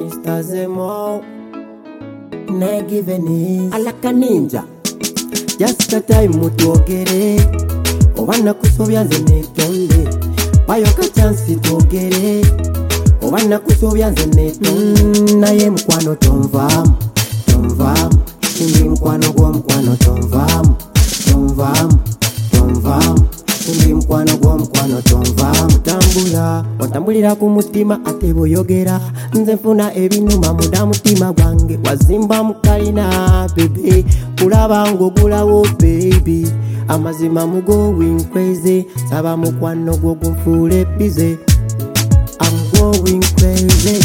Mr. Zemo, negiveni alaka ninja. Just a time mutogere, obana kusobya nze netonde. Bayoka chance togere, obana kusobya nze netonde. Naye mkwano tonvamu, tonvamu. Ndi mkwano gwo mkwano tonvamu, tonvamu, tonvamu. Ndi mkwano gwo mkwano tonvamu. Tambula, watambulira ku mutima ate boyogera. Nze nfuna ebinuma muda mutima gwange. Wazimba mukalina baby, kulaba ng'ogulawo baby. Amazima mu going crazy, saba mukwano gwo gunfuule busy. I'm going crazy.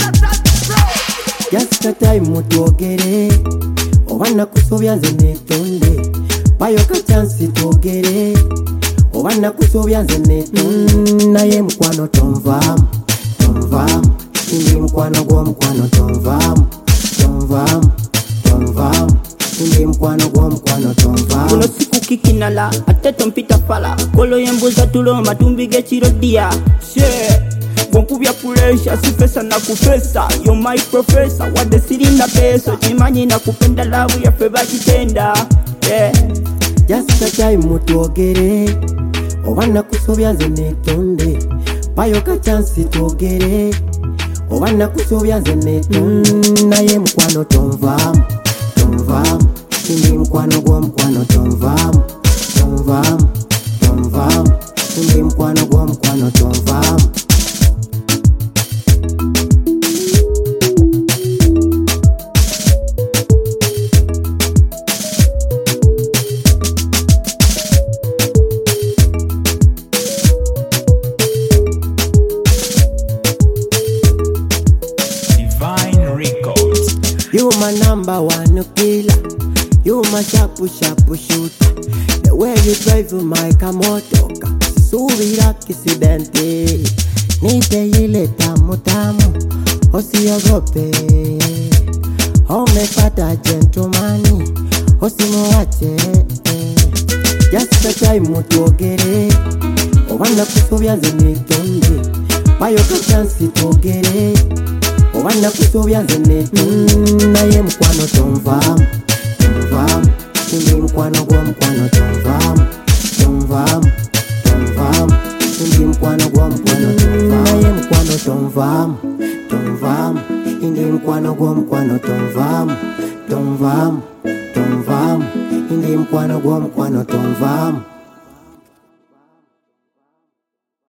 Just a time mutogere, obana kusobya nze netonde. Bayoka chance togere, obana kusobya nze netonde. Naye mkwano tonvamu, tonvamu. Ndi mkwano gwo mkwano tonvamu, tonvamu, tonvamu. Ndi mkwano gwo mkwano tonvamu. Kuno siku kikinala, ate tompita fala. Kolo yembuza tuloma tumbige chirodia. Share, bonkubya kulesha, sifesa na kufesa. You're my professor, wade siri na peso. Chimanyi na kupenda lavu ya feba kitenda. Yeah. Just a time mutogere, obana kusobya nze netonde. Bayoka chance togere, obana kusobya nze netonde. Naye mkwano tonvamu, tonvamu. Ndi mkwano gwo mkwano tonvamu, tonvamu, tonvamu. Ndi mkwano gwo mkwano tonvamu. You my number one killer. You my sharp shooter. The way you drive my kamotoka, subira kisidente. Nipe ile tamu tamu, usiogope. Umepata gentleman, usimuache. Just a time mutogere, obana kusobya nze netonde. Bayoka chance togere, obana kusobya nze netonde. Naye mkwano tonvamu, tonvamu. Ndi mkwano gwo mkwano tonvamu, tonvamu, tonvamu. Ndi mkwano gwo mkwano tonvamu. Naye mkwano tonvamu, tonvamu. Ndi mkwano gwo mkwano tonvamu, tonvamu, tonvamu. Ndi mkwano gwo mkwano tonvamu.